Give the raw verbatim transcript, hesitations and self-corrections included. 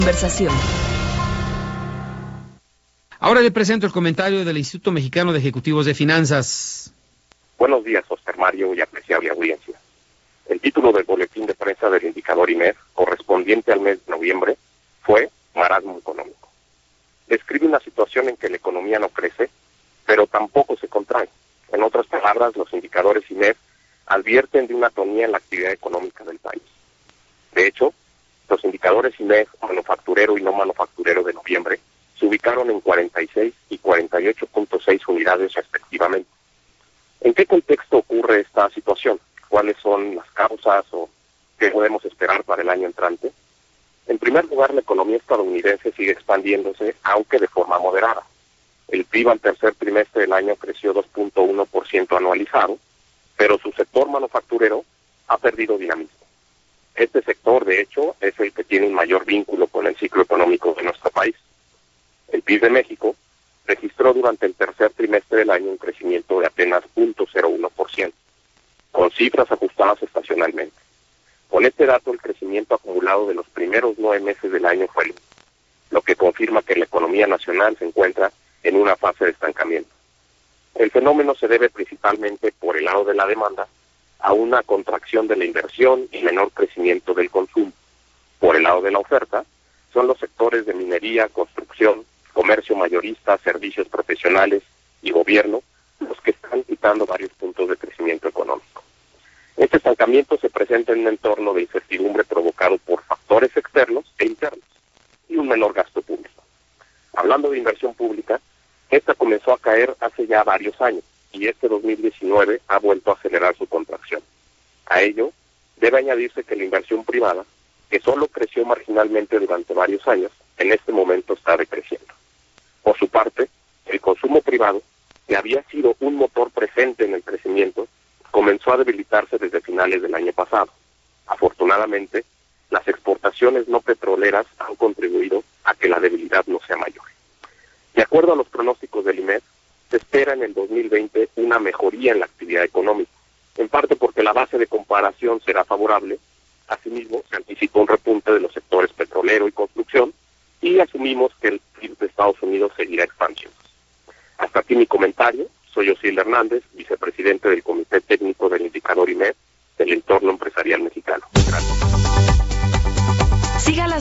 Conversación. Ahora le presento el comentario del Instituto Mexicano de Ejecutivos de Finanzas. Buenos días, Oscar Mario y apreciable audiencia. El título del boletín de prensa del indicador I M E F, correspondiente al mes de noviembre, fue Marasmo Económico. Describe una situación en que la economía no crece, pero tampoco se contrae. En otras palabras, los indicadores I M E F advierten de una atonía en la actividad económica del país. De hecho, los indicadores I M E F manufacturero y no manufacturero de noviembre se ubicaron en cuarenta y seis y cuarenta y ocho punto seis unidades respectivamente. ¿En qué contexto ocurre esta situación? ¿Cuáles son las causas o qué podemos esperar para el año entrante? En primer lugar, la economía estadounidense sigue expandiéndose, aunque de forma moderada. El P I B al tercer trimestre del año creció dos punto uno por ciento anualizado, pero su sector manufacturero ha perdido dinamismo. Este sector, de hecho, es el que tiene un mayor vínculo con el ciclo económico de nuestro país. El P I B de México registró durante el tercer trimestre del año un crecimiento de apenas cero punto cero uno por ciento, con cifras ajustadas estacionalmente. Con este dato, el crecimiento acumulado de los primeros nueve meses del año fue el mismo, lo que confirma que la economía nacional se encuentra en una fase de estancamiento. El fenómeno se debe principalmente, por el lado de la demanda, a una contracción de la inversión y menor crecimiento del consumo. Por el lado de la oferta, son los sectores de minería, construcción, comercio mayorista, servicios profesionales y gobierno los que están quitando varios puntos de crecimiento económico. Este estancamiento se presenta en un entorno de incertidumbre provocado por factores externos e internos y un menor gasto público. Hablando de inversión pública, esta comenzó a caer hace ya varios años y este dos mil diecinueve ha vuelto a acelerar su contracción. A ello debe añadirse que la inversión privada, que solo creció marginalmente durante varios años, en este momento está decreciendo. Por su parte, el consumo privado, que había sido un motor presente en el crecimiento, comenzó a debilitarse desde finales del año pasado. Afortunadamente, las exportaciones no petroleras han contribuido a que la debilidad no sea mayor. De acuerdo a los pronósticos del I M E F, se espera en el dos mil veinte una mejoría en la actividad económica, en parte porque la base de comparación será favorable. Asimismo, se anticipó un repunte de los sectores petrolero y construcción, y asumimos que el P I B de Estados Unidos seguirá expandiendo. Hasta aquí mi comentario. Soy Osiel Hernández, vicepresidente del Comité Técnico del Indicador I M E F del entorno empresarial mexicano. Gracias. Siga la